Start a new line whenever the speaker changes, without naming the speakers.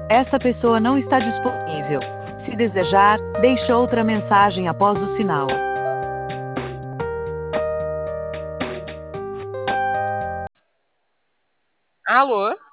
Essa pessoa não está disponível. Se desejar, deixe outra mensagem após o sinal.
Alô?